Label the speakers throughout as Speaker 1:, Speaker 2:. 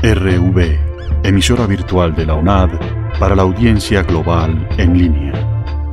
Speaker 1: RV, emisora virtual de la UNAD para la audiencia global en línea.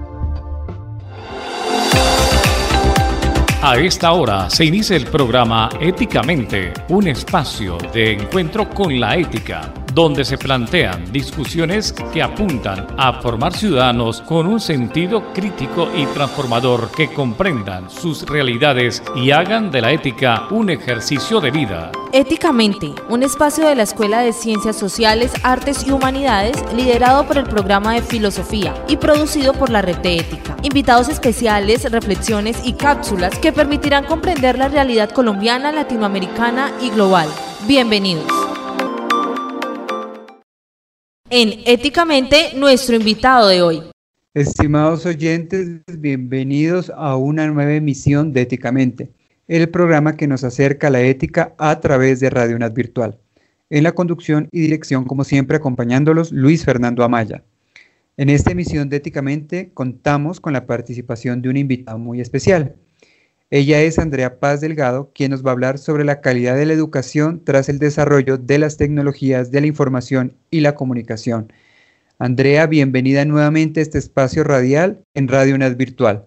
Speaker 2: A esta hora se inicia el programa Éticamente, un espacio de encuentro con la ética, donde se plantean discusiones que apuntan a formar ciudadanos con un sentido crítico y transformador que comprendan sus realidades y hagan de la ética un ejercicio de vida.
Speaker 3: Éticamente, un espacio de la Escuela de Ciencias Sociales, Artes y Humanidades, liderado por el programa de Filosofía y producido por la Red de Ética. Invitados especiales, reflexiones y cápsulas que permitirán comprender la realidad colombiana, latinoamericana y global. Bienvenidos. En Éticamente, nuestro invitado de hoy.
Speaker 4: Estimados oyentes, bienvenidos a una nueva emisión de Éticamente, el programa que nos acerca a la ética a través de Radio UNAD Virtual. En la conducción y dirección, como siempre, acompañándolos, Luis Fernando Amaya. En esta emisión de Éticamente contamos con la participación de un invitado muy especial. Ella es Andrea Paz Delgado, quien nos va a hablar sobre la calidad de la educación tras el desarrollo de las tecnologías de la información y la comunicación. Andrea, bienvenida nuevamente a este espacio radial en Radio UNAD Virtual.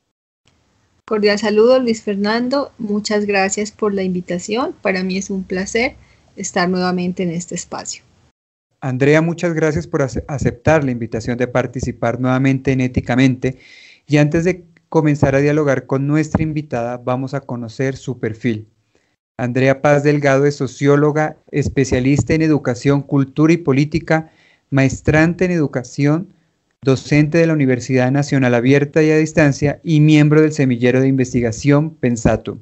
Speaker 5: Cordial saludo, Luis Fernando. Muchas gracias por la invitación. Para mí es un placer estar nuevamente en este espacio.
Speaker 4: Andrea, muchas gracias por aceptar la invitación de participar nuevamente en Éticamente. Y antes de comenzar a dialogar con nuestra invitada, vamos a conocer su perfil. Andrea Paz Delgado es socióloga, especialista en educación, cultura y política, maestrante en educación, docente de la Universidad Nacional Abierta y a Distancia y miembro del semillero de investigación Pensato.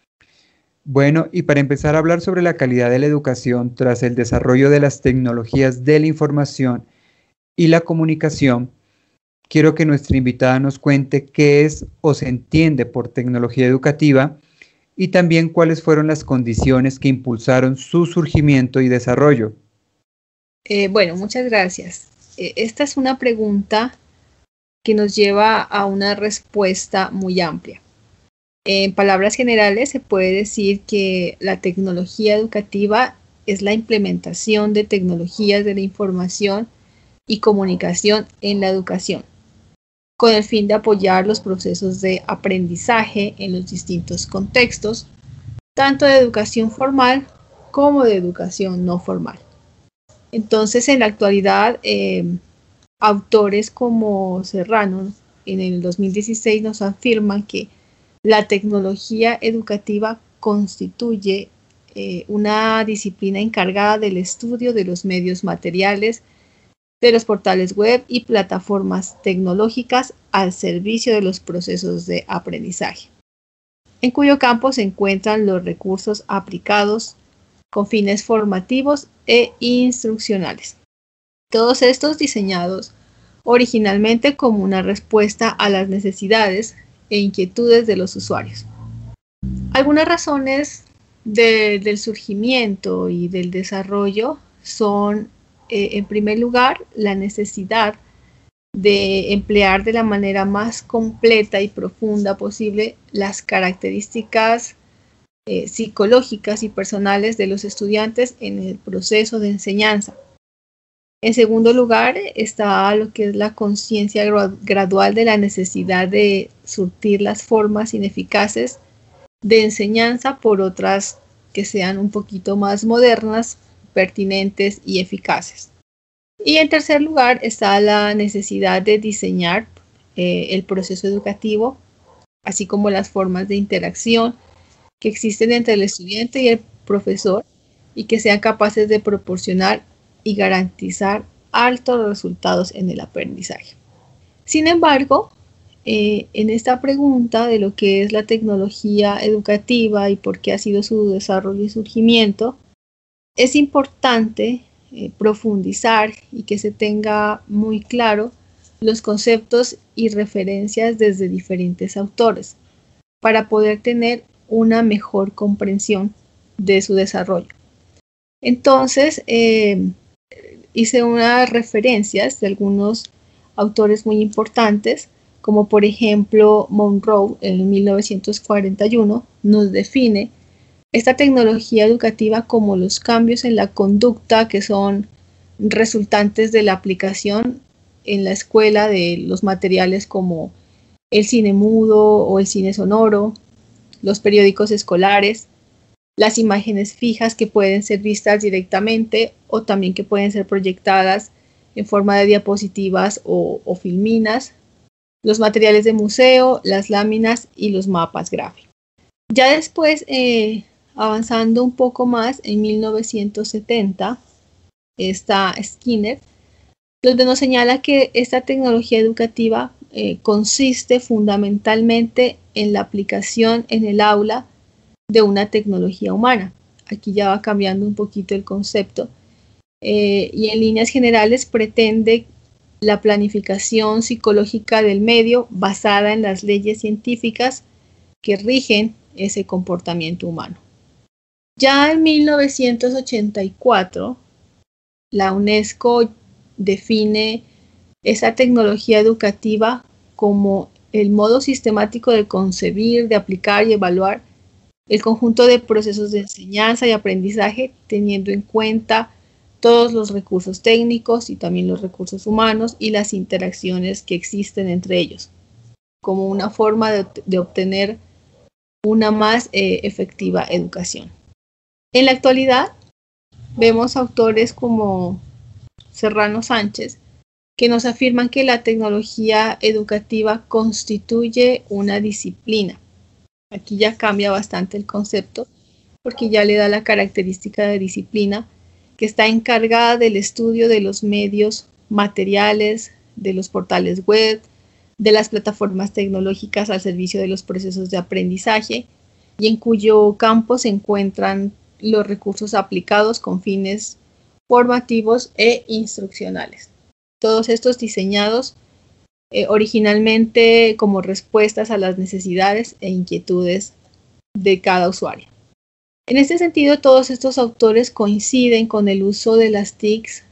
Speaker 4: Bueno, y para empezar a hablar sobre la calidad de la educación tras el desarrollo de las tecnologías de la información y la comunicación, quiero que nuestra invitada nos cuente qué es o se entiende por tecnología educativa y también cuáles fueron las condiciones que impulsaron su surgimiento y desarrollo.
Speaker 5: Bueno, muchas gracias. Esta es una pregunta que nos lleva a una respuesta muy amplia. En palabras generales, se puede decir que la tecnología educativa es la implementación de tecnologías de la información y comunicación en la educación, con el fin de apoyar los procesos de aprendizaje en los distintos contextos, tanto de educación formal como de educación no formal. Entonces, en la actualidad, autores como Serrano en el 2016 nos afirman que la tecnología educativa constituye una disciplina encargada del estudio de los medios materiales, de los portales web y plataformas tecnológicas al servicio de los procesos de aprendizaje, en cuyo campo se encuentran los recursos aplicados con fines formativos e instruccionales. Todos estos diseñados originalmente como una respuesta a las necesidades e inquietudes de los usuarios. Algunas razones del surgimiento y del desarrollo son, en primer lugar, la necesidad de emplear de la manera más completa y profunda posible las características psicológicas y personales de los estudiantes en el proceso de enseñanza. En segundo lugar, está lo que es la conciencia gradual de la necesidad de surtir las formas ineficaces de enseñanza por otras que sean un poquito más modernas, pertinentes y eficaces. Y en tercer lugar, está la necesidad de diseñar el proceso educativo, así como las formas de interacción que existen entre el estudiante y el profesor y que sean capaces de proporcionar y garantizar altos resultados en el aprendizaje. Sin embargo, en esta pregunta de lo que es la tecnología educativa y por qué ha sido su desarrollo y surgimiento, es importante profundizar y que se tenga muy claro los conceptos y referencias desde diferentes autores para poder tener una mejor comprensión de su desarrollo. Entonces, hice unas referencias de algunos autores muy importantes, como por ejemplo Monroe en 1941 nos define esta tecnología educativa como los cambios en la conducta que son resultantes de la aplicación en la escuela de los materiales como el cine mudo o el cine sonoro, los periódicos escolares, las imágenes fijas que pueden ser vistas directamente o también que pueden ser proyectadas en forma de diapositivas o filminas, los materiales de museo, las láminas y los mapas gráficos. Ya después, avanzando un poco más, en 1970, está Skinner, donde nos señala que esta tecnología educativa consiste fundamentalmente en la aplicación en el aula de una tecnología humana. Aquí ya va cambiando un poquito el concepto y en líneas generales pretende la planificación psicológica del medio basada en las leyes científicas que rigen ese comportamiento humano. Ya en 1984, la UNESCO define esa tecnología educativa como el modo sistemático de concebir, de aplicar y evaluar el conjunto de procesos de enseñanza y aprendizaje, teniendo en cuenta todos los recursos técnicos y también los recursos humanos y las interacciones que existen entre ellos, como una forma de obtener una más efectiva educación. En la actualidad, vemos autores como Serrano Sánchez que nos afirman que la tecnología educativa constituye una disciplina. Aquí ya cambia bastante el concepto porque ya le da la característica de disciplina que está encargada del estudio de los medios materiales, de los portales web, de las plataformas tecnológicas al servicio de los procesos de aprendizaje y en cuyo campo se encuentran los recursos aplicados con fines formativos e instruccionales. Todos estos diseñados originalmente como respuestas a las necesidades e inquietudes de cada usuario. En este sentido, todos estos autores coinciden con el uso de las TICs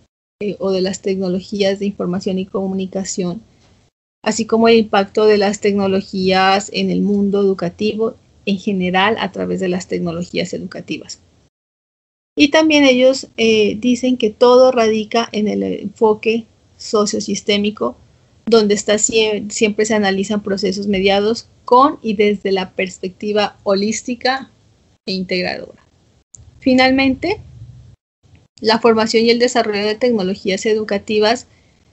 Speaker 5: o de las tecnologías de información y comunicación, así como el impacto de las tecnologías en el mundo educativo en general a través de las tecnologías educativas. Y también ellos dicen que todo radica en el enfoque sociosistémico, donde siempre se analizan procesos mediados con y desde la perspectiva holística e integradora. Finalmente, la formación y el desarrollo de tecnologías educativas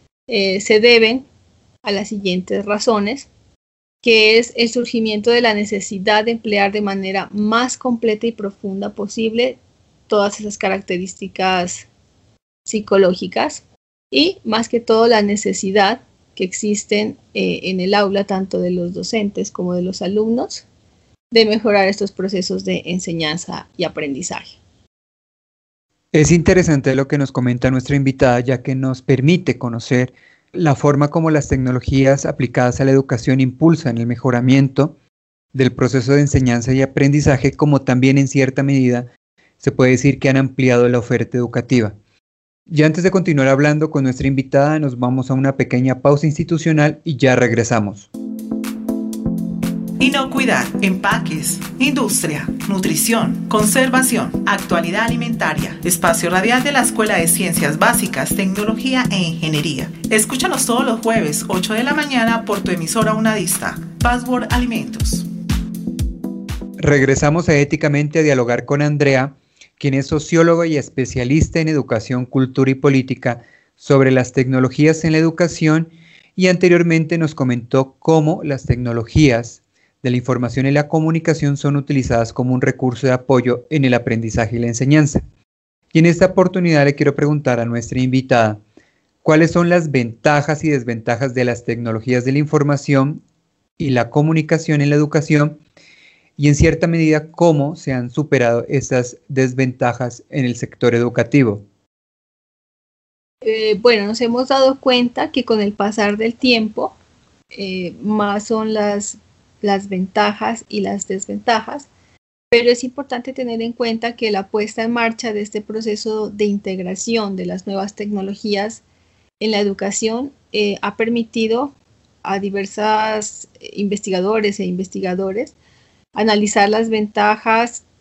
Speaker 5: se deben a las siguientes razones, que es el surgimiento de la necesidad de emplear de manera más completa y profunda posible todas esas características psicológicas y más que todo la necesidad que existen en el aula tanto de los docentes como de los alumnos de mejorar estos procesos de enseñanza y aprendizaje.
Speaker 4: Es interesante lo que nos comenta nuestra invitada, ya que nos permite conocer la forma como las tecnologías aplicadas a la educación impulsan el mejoramiento del proceso de enseñanza y aprendizaje, como también en cierta medida se puede decir que han ampliado la oferta educativa. Ya antes de continuar hablando con nuestra invitada, nos vamos a una pequeña pausa institucional y ya regresamos.
Speaker 6: Inocuidad, empaques, industria, nutrición, conservación, actualidad alimentaria. Espacio radial de la Escuela de Ciencias Básicas, Tecnología e Ingeniería. Escúchanos todos los jueves, 8 de la mañana, por tu emisora unadista. Password Alimentos.
Speaker 4: Regresamos a Éticamente a dialogar con Andrea, quien es socióloga y especialista en educación, cultura y política sobre las tecnologías en la educación, y anteriormente nos comentó cómo las tecnologías de la información y la comunicación son utilizadas como un recurso de apoyo en el aprendizaje y la enseñanza. Y en esta oportunidad le quiero preguntar a nuestra invitada, ¿cuáles son las ventajas y desventajas de las tecnologías de la información y la comunicación en la educación? Y en cierta medida, ¿cómo se han superado esas desventajas en el sector educativo?
Speaker 5: Bueno, nos hemos dado cuenta que con el pasar del tiempo, más son las ventajas y las desventajas, pero es importante tener en cuenta que la puesta en marcha de este proceso de integración de las nuevas tecnologías en la educación ha permitido a diversas investigadores e investigadores analizar las ventajas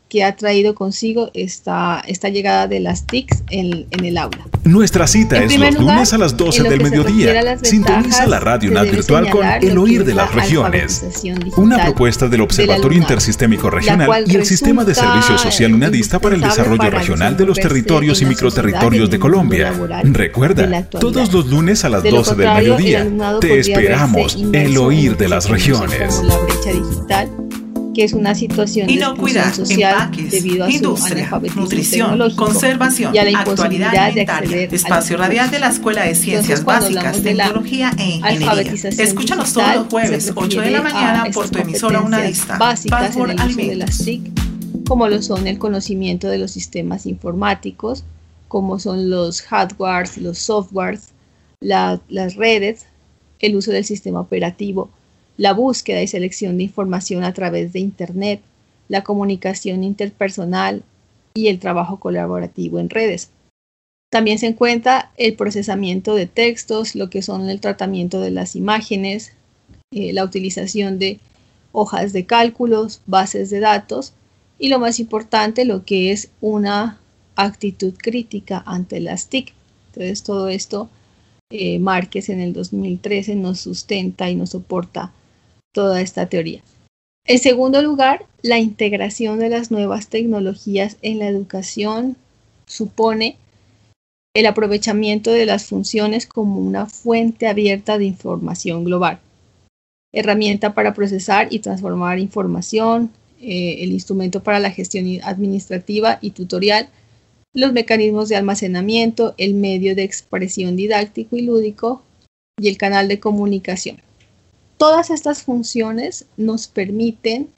Speaker 5: que ha traído consigo esta llegada de las TICs en el aula.
Speaker 7: Nuestra cita es los lunes a las 12 del mediodía. Sintoniza la Radio UNAD Virtual con El Oír de las Regiones, una propuesta del Observatorio Intersistémico Regional y el Sistema de Servicio Social UNADista para el Desarrollo Regional de los Territorios y Microterritorios de Colombia. Recuerda, todos los lunes a las 12 del mediodía. Te esperamos, El Oír de las Regiones.
Speaker 5: La brecha digital, que es una situación de exclusión social debido a su analfabetismo
Speaker 6: nutrición, conservación,
Speaker 5: y a la
Speaker 6: actualidad
Speaker 5: imposibilidad de
Speaker 6: alimentaria.
Speaker 5: acceder
Speaker 6: Espacio radial de la Escuela de Ciencias Básicas, Tecnología e Ingeniería. Escúchanos todos los jueves, 8 de la mañana, por tu emisora UNADista.
Speaker 5: Básicas en el uso de las TIC, como lo son el conocimiento de los sistemas informáticos, como son los hardwares, los softwares, las redes, el uso del sistema operativo, la búsqueda y selección de información a través de Internet, la comunicación interpersonal y el trabajo colaborativo en redes. También se encuentra el procesamiento de textos, lo que son el tratamiento de las imágenes, la utilización de hojas de cálculos, bases de datos y lo más importante, lo que es una actitud crítica ante las TIC. Entonces todo esto Márquez en el 2013 nos sustenta y nos soporta toda esta teoría. En segundo lugar, la integración de las nuevas tecnologías en la educación supone el aprovechamiento de las funciones como una fuente abierta de información global, herramienta para procesar y transformar información, el instrumento para la gestión administrativa y tutorial, los mecanismos de almacenamiento, el medio de expresión didáctico y lúdico y el canal de comunicación. Todas estas funciones nos permiten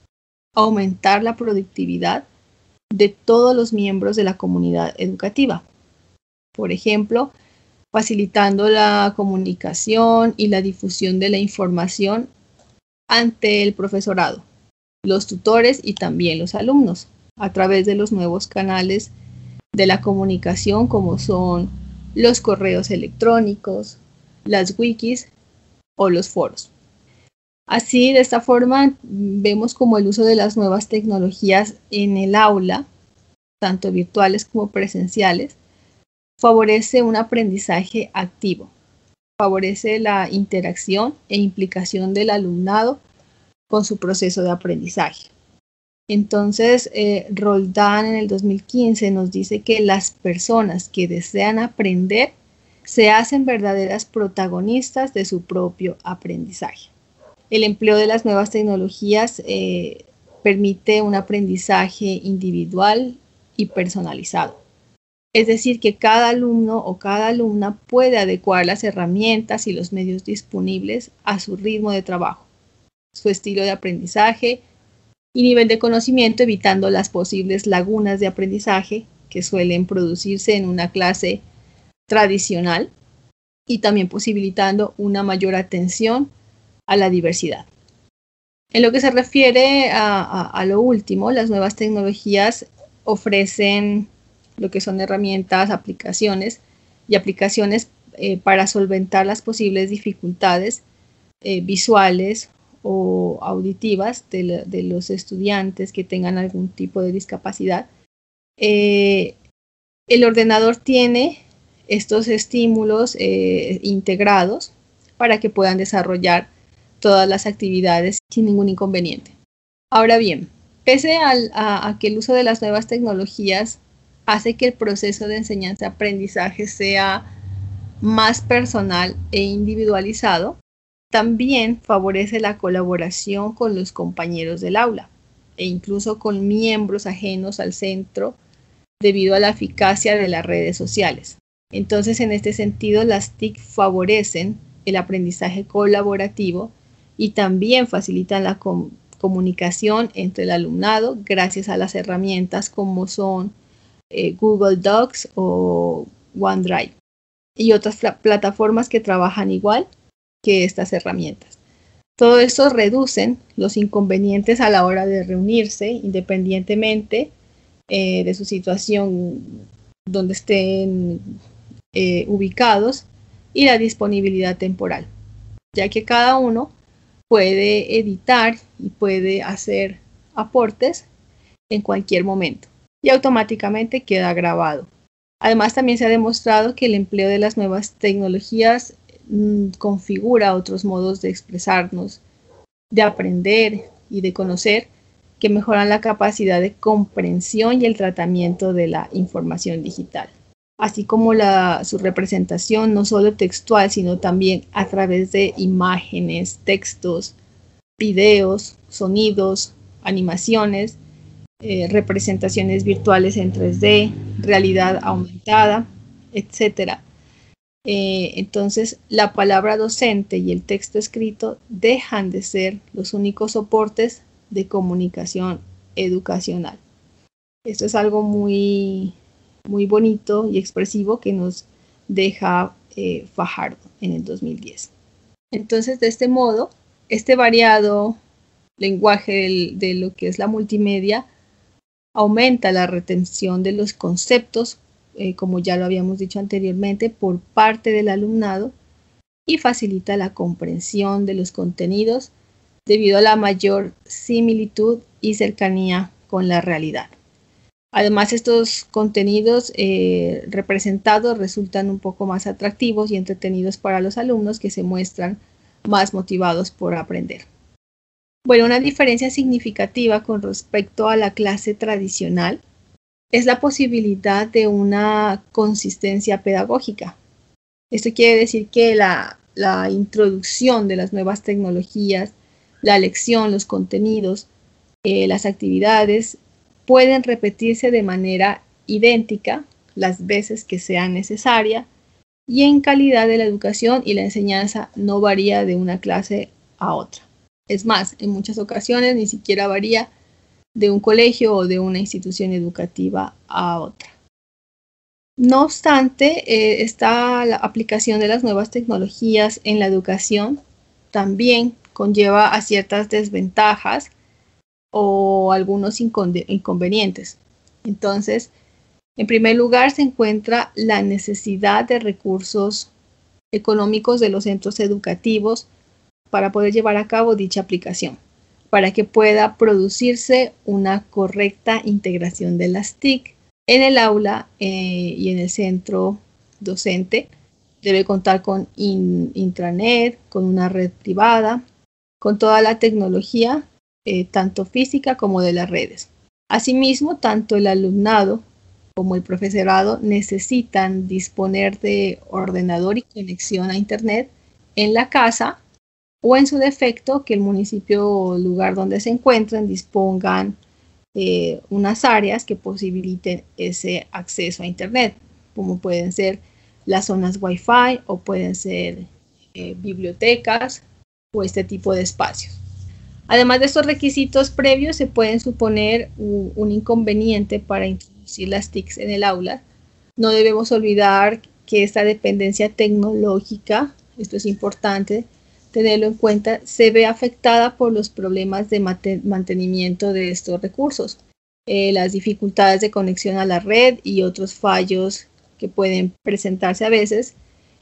Speaker 5: aumentar la productividad de todos los miembros de la comunidad educativa. Por ejemplo, facilitando la comunicación y la difusión de la información ante el profesorado, los tutores y también los alumnos, a través de los nuevos canales de la comunicación como son los correos electrónicos, las wikis o los foros. Así, de esta forma, vemos como el uso de las nuevas tecnologías en el aula, tanto virtuales como presenciales, favorece un aprendizaje activo, favorece la interacción e implicación del alumnado con su proceso de aprendizaje. Entonces, Roldán en el 2015 nos dice que las personas que desean aprender se hacen verdaderas protagonistas de su propio aprendizaje. El empleo de las nuevas tecnologías permite un aprendizaje individual y personalizado. Es decir, que cada alumno o cada alumna puede adecuar las herramientas y los medios disponibles a su ritmo de trabajo, su estilo de aprendizaje y nivel de conocimiento, evitando las posibles lagunas de aprendizaje que suelen producirse en una clase tradicional y también posibilitando una mayor atención a la diversidad. En lo que se refiere a lo último, las nuevas tecnologías ofrecen lo que son herramientas, aplicaciones para solventar las posibles dificultades visuales o auditivas de los estudiantes que tengan algún tipo de discapacidad. El ordenador tiene estos estímulos integrados para que puedan desarrollar todas las actividades sin ningún inconveniente. Ahora bien, pese a que el uso de las nuevas tecnologías hace que el proceso de enseñanza-aprendizaje sea más personal e individualizado, también favorece la colaboración con los compañeros del aula e incluso con miembros ajenos al centro debido a la eficacia de las redes sociales. Entonces, en este sentido, las TIC favorecen el aprendizaje colaborativo y también facilitan la comunicación entre el alumnado gracias a las herramientas como son Google Docs o OneDrive y otras plataformas que trabajan igual que estas herramientas. Todo esto reducen los inconvenientes a la hora de reunirse independientemente de su situación donde estén ubicados y la disponibilidad temporal, ya que cada uno puede editar y puede hacer aportes en cualquier momento y automáticamente queda grabado. Además, también se ha demostrado que el empleo de las nuevas tecnologías configura otros modos de expresarnos, de aprender y de conocer, que mejoran la capacidad de comprensión y el tratamiento de la información digital, así como su representación no solo textual, sino también a través de imágenes, textos, videos, sonidos, animaciones, representaciones virtuales en 3D, realidad aumentada, etc. Entonces, la palabra docente y el texto escrito dejan de ser los únicos soportes de comunicación educacional. Esto es algo muy, muy bonito y expresivo que nos deja Fajardo en el 2010. Entonces, de este modo, este variado lenguaje de lo que es la multimedia aumenta la retención de los conceptos, como ya lo habíamos dicho anteriormente, por parte del alumnado y facilita la comprensión de los contenidos debido a la mayor similitud y cercanía con la realidad. Además, estos contenidos representados resultan un poco más atractivos y entretenidos para los alumnos, que se muestran más motivados por aprender. Bueno, una diferencia significativa con respecto a la clase tradicional es la posibilidad de una consistencia pedagógica. Esto quiere decir que la introducción de las nuevas tecnologías, la lección, los contenidos, las actividades pueden repetirse de manera idéntica las veces que sea necesaria, y en calidad de la educación y la enseñanza no varía de una clase a otra. Es más, en muchas ocasiones ni siquiera varía de un colegio o de una institución educativa a otra. No obstante, la aplicación de las nuevas tecnologías en la educación también conlleva a ciertas desventajas o algunos inconvenientes. Entonces, en primer lugar, se encuentra la necesidad de recursos económicos de los centros educativos para poder llevar a cabo dicha aplicación, para que pueda producirse una correcta integración de las TIC en el aula y en el centro docente. Debe contar con intranet, con una red privada, con toda la tecnología, tanto física como de las redes. Asimismo, tanto el alumnado como el profesorado necesitan disponer de ordenador y conexión a internet en la casa, o en su defecto que el municipio o lugar donde se encuentren dispongan unas áreas que posibiliten ese acceso a internet, como pueden ser las zonas Wi-Fi o pueden ser bibliotecas o este tipo de espacios. Además de estos requisitos previos, se pueden suponer un inconveniente para introducir las TICs en el aula. No debemos olvidar que esta dependencia tecnológica, esto es importante tenerlo en cuenta, se ve afectada por los problemas de mantenimiento de estos recursos, las dificultades de conexión a la red y otros fallos que pueden presentarse a veces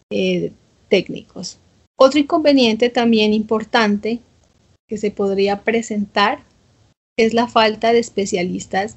Speaker 5: técnicos. Otro inconveniente también importante que se podría presentar es la falta de especialistas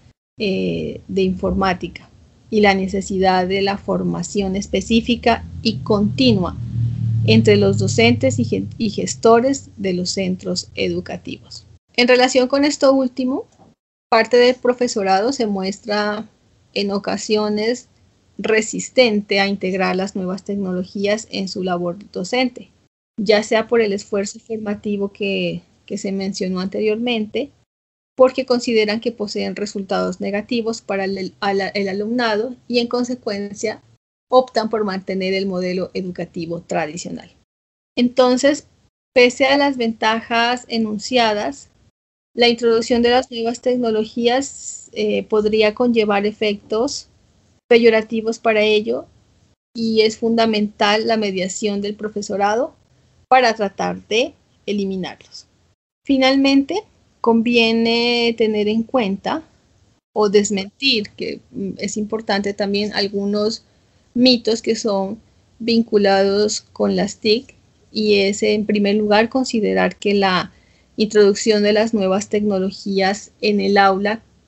Speaker 5: de informática y la necesidad de la formación específica y continua entre los docentes y gestores de los centros educativos. En relación con esto último, parte del profesorado se muestra en ocasiones resistente a integrar las nuevas tecnologías en su labor docente, ya sea por el esfuerzo formativo que se mencionó anteriormente, porque consideran que poseen resultados negativos para el alumnado y en consecuencia optan por mantener el modelo educativo tradicional. Entonces, pese a las ventajas enunciadas, la introducción de las nuevas tecnologías podría conllevar efectos peyorativos para ello, y es fundamental la mediación del profesorado para tratar de eliminarlos. Finalmente, conviene tener en cuenta o desmentir, que es importante también, algunos mitos que son vinculados con las TIC, y es en primer lugar considerar que la introducción de las nuevas tecnologías en el aula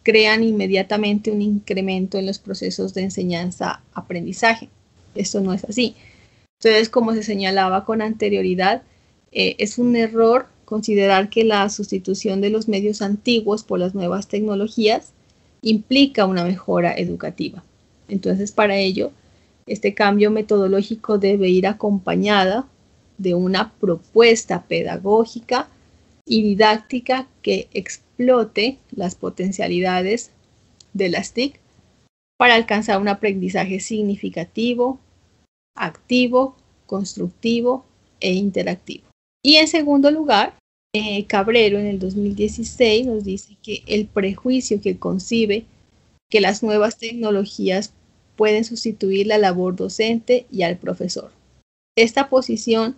Speaker 5: crean inmediatamente un incremento en los procesos de enseñanza-aprendizaje. Esto no es así. Entonces, como se señalaba con anterioridad, es un error considerar que la sustitución de los medios antiguos por las nuevas tecnologías implica una mejora educativa. Entonces, para ello, este cambio metodológico debe ir acompañada de una propuesta pedagógica y didáctica que explote las potencialidades de las TIC para alcanzar un aprendizaje significativo, activo, constructivo e interactivo. Y en segundo lugar, Cabrero en el 2016 nos dice que el prejuicio que concibe que las nuevas tecnologías pueden sustituir la labor docente y al profesor. Esta posición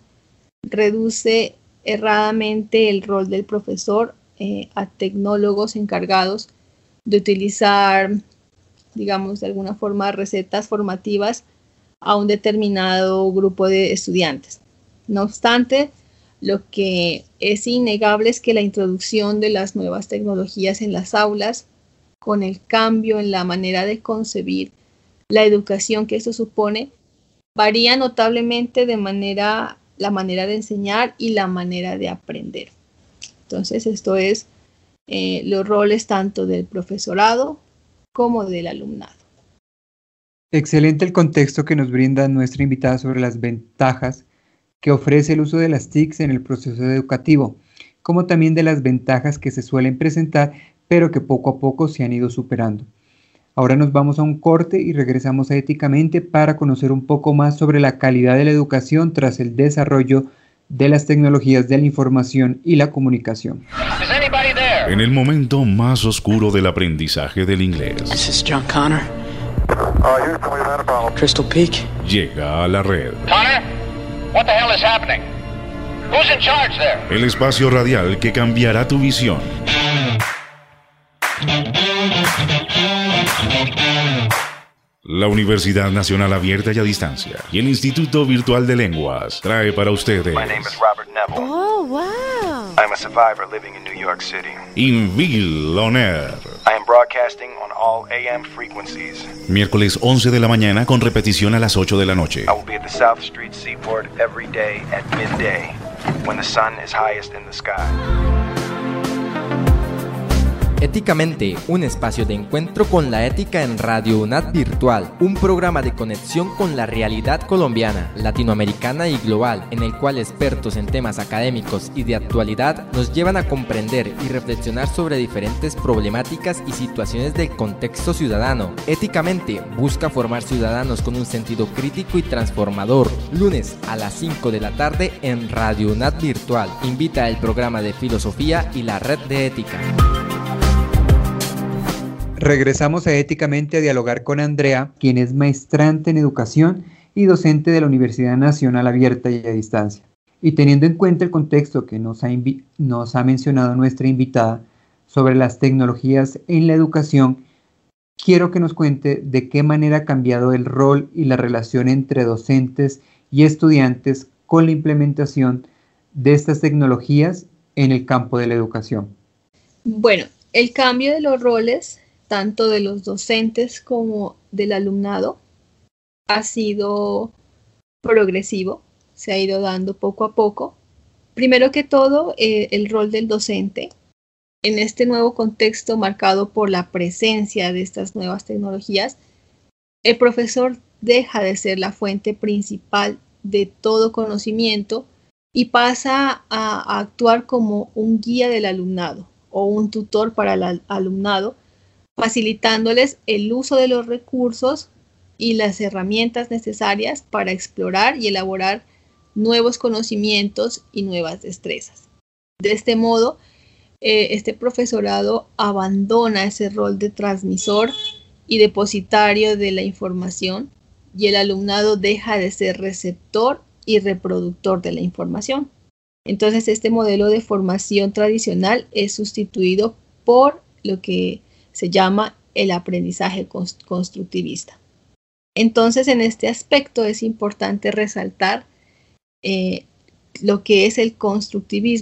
Speaker 5: reduce erradamente el rol del profesor a tecnólogos encargados de utilizar, digamos, de alguna forma recetas formativas a un determinado grupo de estudiantes. No obstante, lo que es innegable es que la introducción de las nuevas tecnologías en las aulas, con el cambio en la manera de concebir la educación que esto supone, varía notablemente la manera de enseñar y la manera de aprender. Entonces, esto es los roles tanto del profesorado como del alumnado.
Speaker 4: Excelente el contexto que nos brinda nuestra invitada sobre las ventajas que ofrece el uso de las TICs en el proceso educativo, como también de las ventajas que se suelen presentar, pero que poco a poco se han ido superando. Ahora nos vamos a un corte y regresamos a Éticamente para conocer un poco más sobre la calidad de la educación tras el desarrollo de las tecnologías de la información y la comunicación.
Speaker 7: En el momento más oscuro del aprendizaje del inglés,
Speaker 8: This is John Connor. Crystal Peak.
Speaker 7: Llega a la red.
Speaker 9: Connor, what the hell is happening? Who's in charge there?
Speaker 7: El espacio radial que cambiará tu visión. La Universidad Nacional Abierta y a Distancia y el Instituto Virtual de Lenguas trae para ustedes
Speaker 10: My name is Robert Neville.
Speaker 11: Oh, wow.
Speaker 10: I'm a survivor living in New York City.
Speaker 7: Invil On Air.
Speaker 10: I am broadcasting on all AM frequencies.
Speaker 7: Miércoles 11 de la mañana con repetición a las 8 de la noche.
Speaker 10: I will be at the South Street Seaport every day at midday when the sun is highest in the sky.
Speaker 12: Éticamente, un espacio de encuentro con la ética en Radio UNAD Virtual, un programa de conexión con la realidad colombiana, latinoamericana y global, en el cual expertos en temas académicos y de actualidad nos llevan a comprender y reflexionar sobre diferentes problemáticas y situaciones del contexto ciudadano. Éticamente, busca formar ciudadanos con un sentido crítico y transformador. Lunes a las 5 de la tarde en Radio UNAD Virtual. Invita el programa de filosofía y la red de ética.
Speaker 4: Regresamos a Éticamente a dialogar con Andrea, quien es maestrante en educación y docente de la Universidad Nacional Abierta y a Distancia. Y teniendo en cuenta el contexto que nos ha mencionado nuestra invitada sobre las tecnologías en la educación, quiero que nos cuente de qué manera ha cambiado el rol y la relación entre docentes y estudiantes con la implementación de estas tecnologías en el campo de la educación.
Speaker 5: Bueno, el cambio de los roles tanto de los docentes como del alumnado ha sido progresivo, se ha ido dando poco a poco. Primero que todo, el rol del docente en este nuevo contexto marcado por la presencia de estas nuevas tecnologías, el profesor deja de ser la fuente principal de todo conocimiento y pasa a actuar como un guía del alumnado o un tutor para el alumnado, facilitándoles el uso de los recursos y las herramientas necesarias para explorar y elaborar nuevos conocimientos y nuevas destrezas. De este modo, este profesorado abandona ese rol de transmisor y depositario de la información y el alumnado deja de ser receptor y reproductor de la información. Entonces, este modelo de formación tradicional es sustituido por lo que se llama el aprendizaje constructivista. Entonces, en este aspecto es importante resaltar lo que es el constructivismo.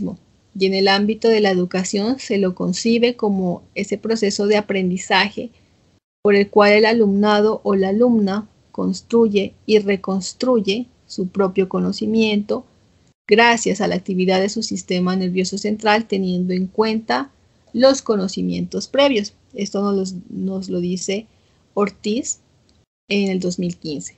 Speaker 5: y en el ámbito de la educación se lo concibe como ese proceso de aprendizaje por el cual el alumnado o la alumna construye y reconstruye su propio conocimiento gracias a la actividad de su sistema nervioso central, teniendo en cuenta los conocimientos previos. Esto nos lo dice Ortiz en el 2015.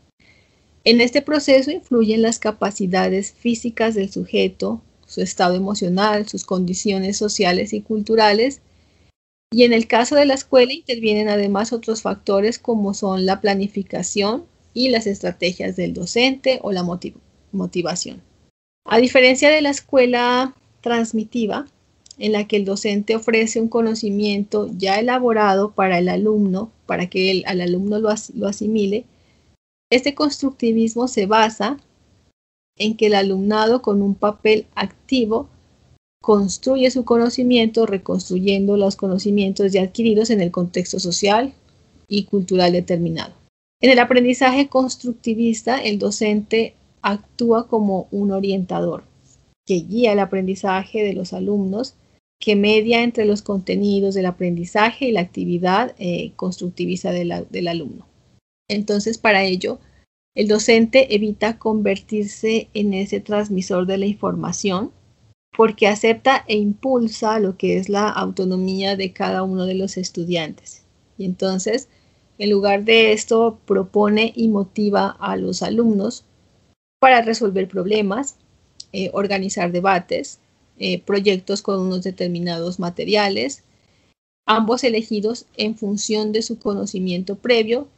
Speaker 5: En este proceso influyen las capacidades físicas del sujeto, su estado emocional, sus condiciones sociales y culturales, y en el caso de la escuela intervienen además otros factores como son la planificación y las estrategias del docente o la motivación. A diferencia de la escuela transmitiva, en la que el docente ofrece un conocimiento ya elaborado para el alumno, para que al alumno lo asimile, este constructivismo se basa en que el alumnado con un papel activo construye su conocimiento reconstruyendo los conocimientos ya adquiridos en el contexto social y cultural determinado. En el aprendizaje constructivista, el docente actúa como un orientador que guía el aprendizaje de los alumnos, que media entre los contenidos del aprendizaje y la actividad constructivista del alumno. Entonces, para ello, el docente evita convertirse en ese transmisor de la información porque acepta e impulsa lo que es la autonomía de cada uno de los estudiantes. Y entonces, en lugar de esto, propone y motiva a los alumnos para resolver problemas, organizar debates, proyectos con unos determinados materiales, ambos elegidos en función de su conocimiento previo,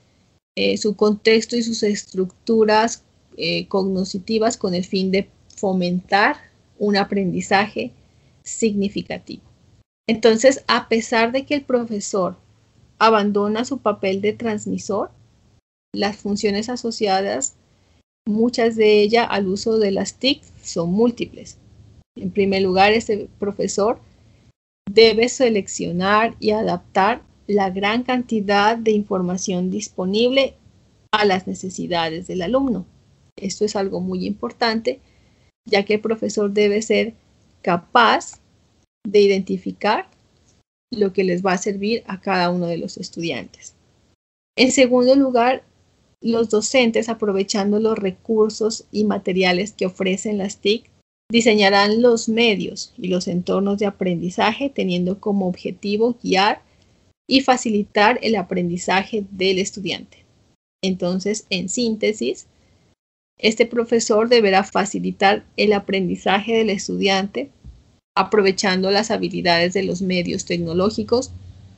Speaker 5: su contexto y sus estructuras cognitivas con el fin de fomentar un aprendizaje significativo. Entonces, a pesar de que el profesor abandona su papel de transmisor, las funciones asociadas, muchas de ellas al uso de las TIC, son múltiples. En primer lugar, este profesor debe seleccionar y adaptar la gran cantidad de información disponible a las necesidades del alumno. Esto es algo muy importante, ya que el profesor debe ser capaz de identificar lo que les va a servir a cada uno de los estudiantes. En segundo lugar, los docentes, aprovechando los recursos y materiales que ofrecen las TIC, diseñarán los medios y los entornos de aprendizaje teniendo como objetivo guiar y facilitar el aprendizaje del estudiante. Entonces, en síntesis, este profesor deberá facilitar el aprendizaje del estudiante aprovechando las habilidades de los medios tecnológicos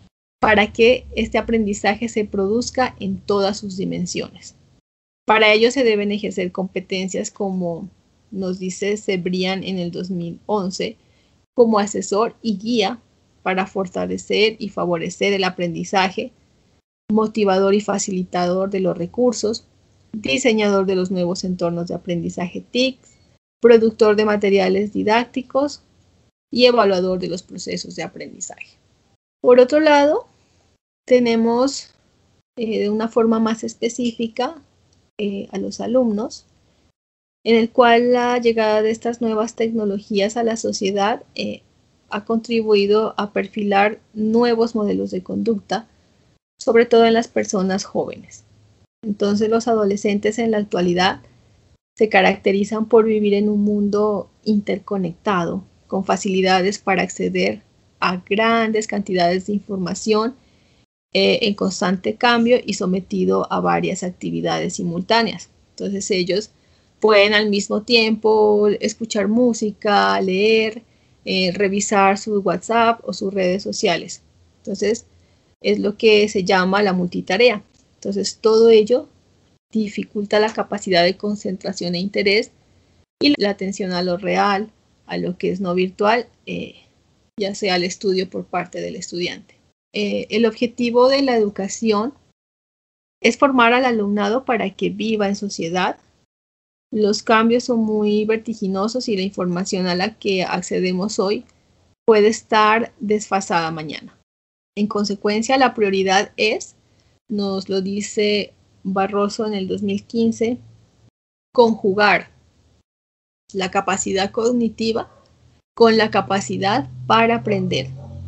Speaker 5: para que este aprendizaje se produzca en todas sus dimensiones. Para ello se deben ejercer competencias como nos dice Cebrián en el 2011, como asesor y guía para fortalecer y favorecer el aprendizaje, motivador y facilitador de los recursos, diseñador de los nuevos entornos de aprendizaje TIC, productor de materiales didácticos y evaluador de los procesos de aprendizaje. Por otro lado, tenemos de una forma más específica a los alumnos, en el cual la llegada de estas nuevas tecnologías a la sociedad ha contribuido a perfilar nuevos modelos de conducta, sobre todo en las personas jóvenes. Entonces, los adolescentes en la actualidad se caracterizan por vivir en un mundo interconectado, con facilidades para acceder a grandes cantidades de información en constante cambio y sometido a varias actividades simultáneas. Entonces, ellos pueden al mismo tiempo escuchar música, leer, revisar su WhatsApp o sus redes sociales. Entonces, es lo que se llama la multitarea. Entonces, todo ello dificulta la capacidad de concentración e interés y la atención a lo real, a lo que es no virtual, ya sea el estudio por parte del estudiante. El objetivo de la educación es formar al alumnado para que viva en sociedad. Los cambios son muy vertiginosos y la información a la que accedemos hoy puede estar desfasada mañana. En consecuencia, la prioridad es, nos lo dice Barroso en el 2015, conjugar la capacidad cognitiva con la capacidad para aprender,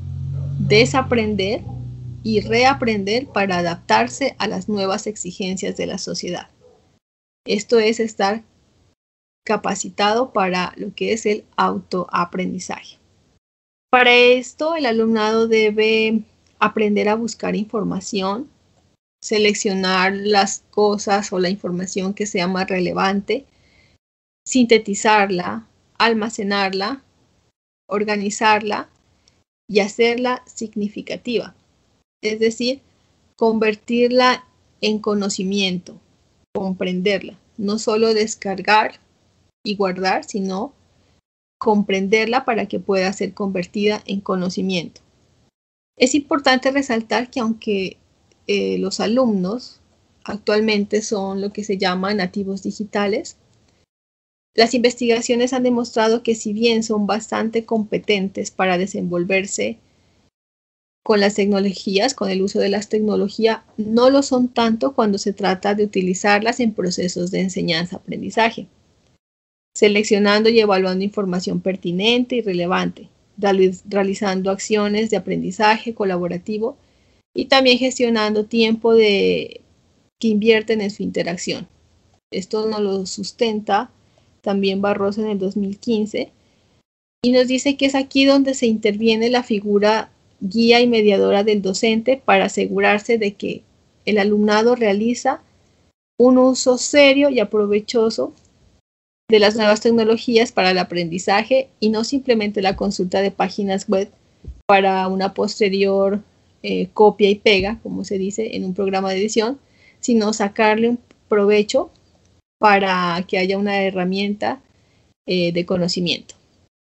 Speaker 5: desaprender y reaprender para adaptarse a las nuevas exigencias de la sociedad. Esto es estar capacitado para lo que es el autoaprendizaje. Para esto, el alumnado debe aprender a buscar información, seleccionar las cosas o la información que sea más relevante, sintetizarla, almacenarla, organizarla y hacerla significativa. Es decir, convertirla en conocimiento, comprenderla, no solo descargar y guardar, sino comprenderla para que pueda ser convertida en conocimiento. Es importante resaltar que aunque los alumnos actualmente son lo que se llama nativos digitales, las investigaciones han demostrado que si bien son bastante competentes para desenvolverse con las tecnologías, con el uso de las tecnologías, no lo son tanto cuando se trata de utilizarlas en procesos de enseñanza-aprendizaje, seleccionando y evaluando información pertinente y relevante, realizando acciones de aprendizaje colaborativo y también gestionando tiempo que invierten en su interacción. Esto nos lo sustenta también Barroso en el 2015 y nos dice que es aquí donde se interviene la figura guía y mediadora del docente para asegurarse de que el alumnado realiza un uso serio y aprovechoso de las nuevas tecnologías para el aprendizaje y no simplemente la consulta de páginas web para una posterior copia y pega, como se dice en un programa de edición, sino sacarle un provecho para que haya una herramienta de conocimiento.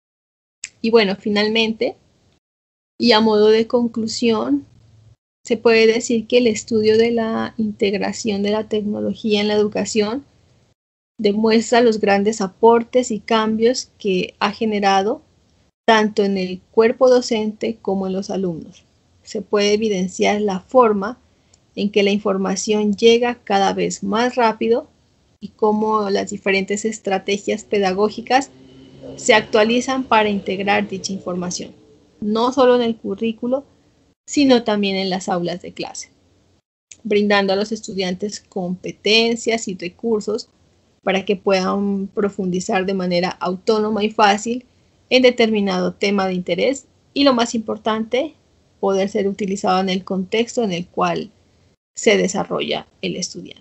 Speaker 5: Y bueno, finalmente, y a modo de conclusión, se puede decir que el estudio de la integración de la tecnología en la educación demuestra los grandes aportes y cambios que ha generado tanto en el cuerpo docente como en los alumnos. Se puede evidenciar la forma en que la información llega cada vez más rápido y cómo las diferentes estrategias pedagógicas se actualizan para integrar dicha información, no solo en el currículo, sino también en las aulas de clase, brindando a los estudiantes competencias y recursos para que puedan profundizar de manera autónoma y fácil en determinado tema de interés y, lo más importante, poder ser utilizado en el contexto en el cual se desarrolla el estudiante.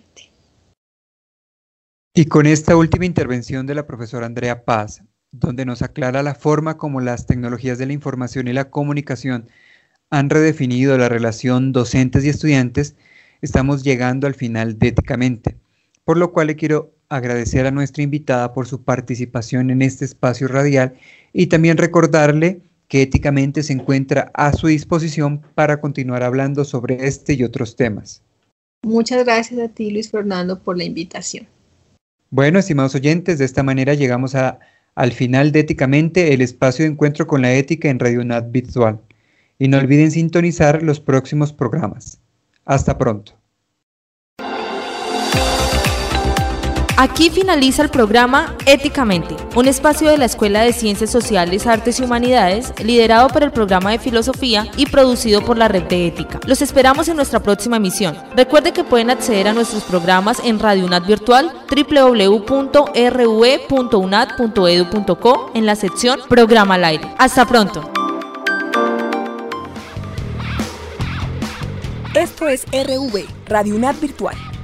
Speaker 4: Y con esta última intervención de la profesora Andrea Paz, donde nos aclara la forma como las tecnologías de la información y la comunicación han redefinido la relación docentes y estudiantes, estamos llegando al final de Éticamente, por lo cual le quiero agradecer a nuestra invitada por su participación en este espacio radial y también recordarle que Éticamente se encuentra a su disposición para continuar hablando sobre este y otros temas.
Speaker 5: Muchas gracias a ti, Luis Fernando, por la invitación.
Speaker 4: Bueno, estimados oyentes, de esta manera llegamos al final de Éticamente, el espacio de encuentro con la ética en Radio UNAD Virtual. Y no olviden sintonizar los próximos programas. Hasta pronto.
Speaker 3: Aquí finaliza el programa Éticamente, un espacio de la Escuela de Ciencias Sociales, Artes y Humanidades, liderado por el programa de Filosofía y producido por la Red de Ética. Los esperamos en nuestra próxima emisión. Recuerde que pueden acceder a nuestros programas en Radio UNAD Virtual, www.rue.unad.edu.co, en la sección Programa al Aire. Hasta pronto.
Speaker 8: Esto es RV, Radio UNAD Virtual.